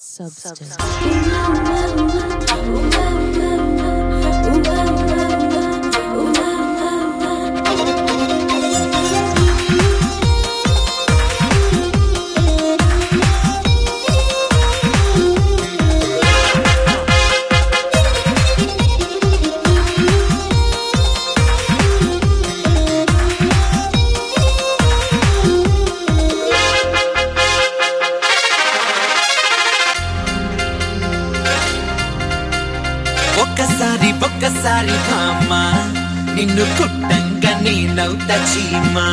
Substance. ఒక్కసారి భామ నిన్ను కుట్టంగా నేనవుతా చీమా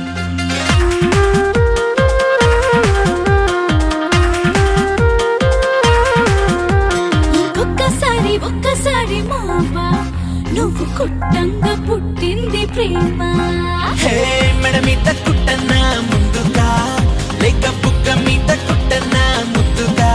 ఒక్కసారి మావా నువ్వు కుట్టంగా పుట్టింది ప్రేమ హే మెడ మీద కుట్టన్నా ముందుగా లేక బుగ్గ మీద కుట్టన్నా ముద్దుగా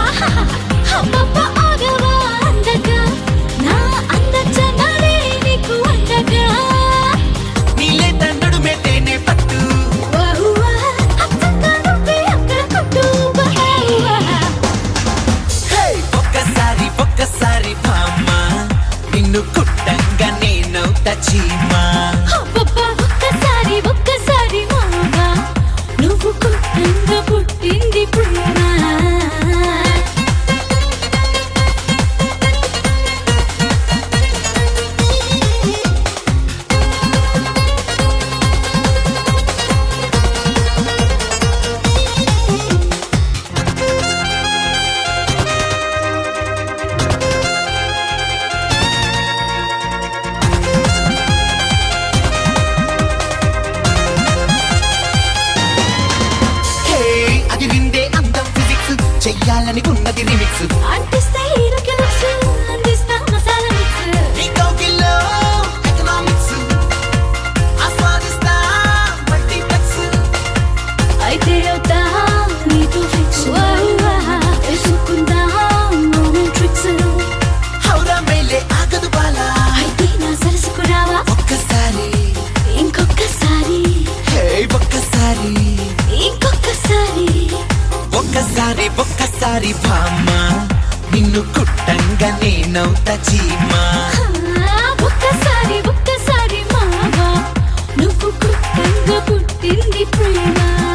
కుట్టంగా నేనవుతా చీమా ఒక్కసారి మావా నువ్వు కుట్టంగా పుట్టింది ప్రేమ చెయ్యాలని ఉన్నది రిమిక్స్ అంటిస్తే హీరోకి లుక్స్ అందిస్తా మసాలా మిక్స్ నీ కౌగిల్లో ఎకనామిక్స్ ఆస్వాదిస్తా మల్టీప్లెక్స్ అయితే అవుతా నీతో ఫిక్స్ వేసుకుందాం మోమెంట్ ట్రిక్స్ హౌరా మేలే ఆగదు బాలా అయితే నా సరసుకు రావా ఒక్కసారి ఇంకొకసారి హే ఒక్కసారి ఇంకొకసారి ఒక్కసారి భామ నిన్ను కుట్టంగా నేనవుతా చీమా ఒక్కసారి మావా నువ్వు కుట్టంగా పుట్టింది ప్రేమ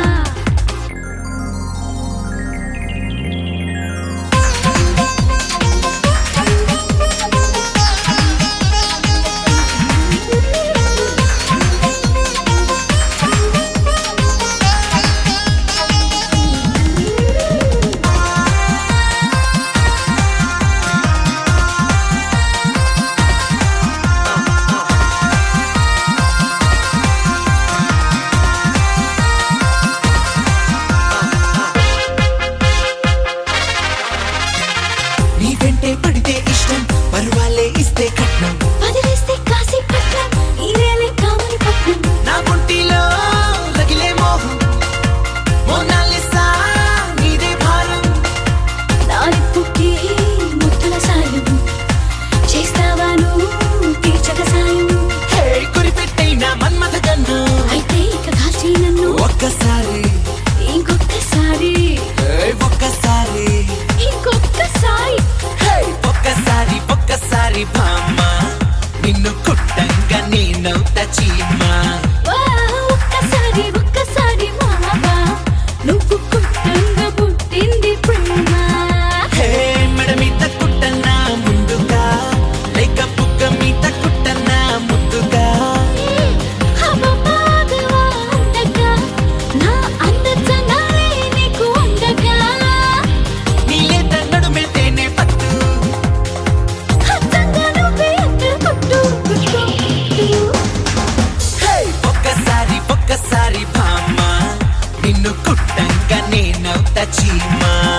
పడితే ఇష్టం పరువాలే ఇస్తే కట్నం వదిలేస్తే కాసి పట్నం ఈరేలే కామని పట్నం నా గుంటిలో రగిలే మోహం మోనాలిసా నీదే భారం నాలిప్పుకి ముద్దుల సాయం చేస్తావా నువ్వు తీర్చక సాయం హే కురిపెట్టైనా మన్మథ కన్ను అయితే ఇక కాల్చి నన్ను ఒక్కసారి ఇంకొకసారి ఒక్కసారి ఇంకొకసారి ఒక్కసారి భామ నిన్ను కుట్టంగా నేనవుతా చీమా ఒక్కసారి మావా నువ్వు కుట్టంగా పుట్టింది ప్రేమ హే మెడ మీద కుట్టన్నా ముందుగా లేక బుగ్గ మీద కుట్టన్నా ముద్దుగా నా అందచనాలే నీకు ఉండగా నీలే నడుమే తేనే పట్టు ఒక్కసారి భామ నిన్ను కుట్టంగా నేనవుతా చీమా